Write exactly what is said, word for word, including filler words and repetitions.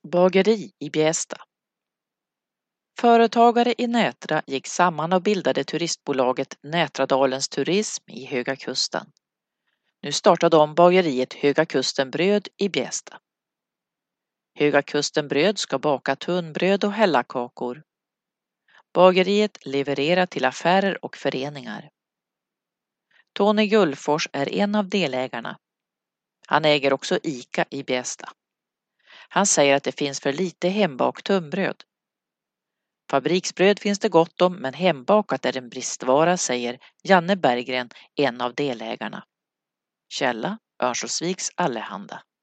Bageri i Bjästa. Företagare i Nätra gick samman och bildade turistbolaget Nätradalens Turism i Höga Kusten. Nu startar de bageriet Höga Kusten Bröd i Bjästa. Höga Kusten Bröd ska baka tunnbröd och hällakakor. Bageriet levererar till affärer och föreningar. Tony Gullfors är en av delägarna. Han äger också ICA i Bjästa. Han säger att det finns för lite hembakt tunnbröd. Fabriksbröd finns det gott om, men hembakat är en bristvara, säger Janne Berggren, en av delägarna. Källa: Örnsköldsviks Allehanda.